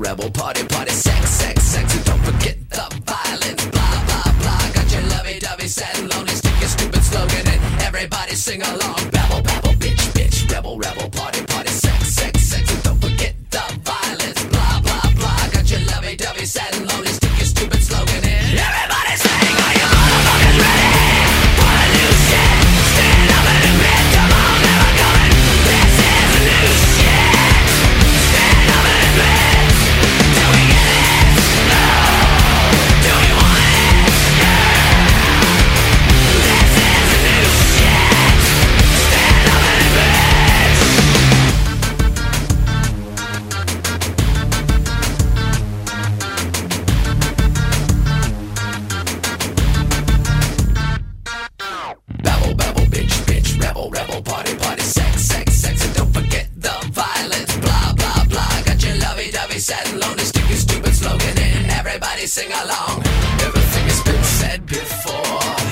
rebel, party, party, sex, sex, sex, and don't forget the violence, blah, blah, blah. Got your lovey-dovey, sad and lonely, stick your stupid slogan and everybody sing along. Babble, babble, bitch, bitch, rebel, rebel, party, party, sex, sex, sex, and don't forget the violence, blah, blah, blah. Got your lovey-dovey, sad and lonely, stick your stupid slogan in. Everybody sing, are you motherfuckers ready for the new shit? Stand up and admit, come on, never coming. This is the new shit. Stand up and admit. Do we get it? No. Do we want it? Yeah. This is the new shit. Stand up and admit. Babble, babble, bitch, bitch, rebel, rebel, party, party, sex, sex, sex, and don't forget the violence, blah, blah, blah. Got your lovey-dovey, sad and lonely, stick your stupid slogan in, everybody sing along. Everything has been said before.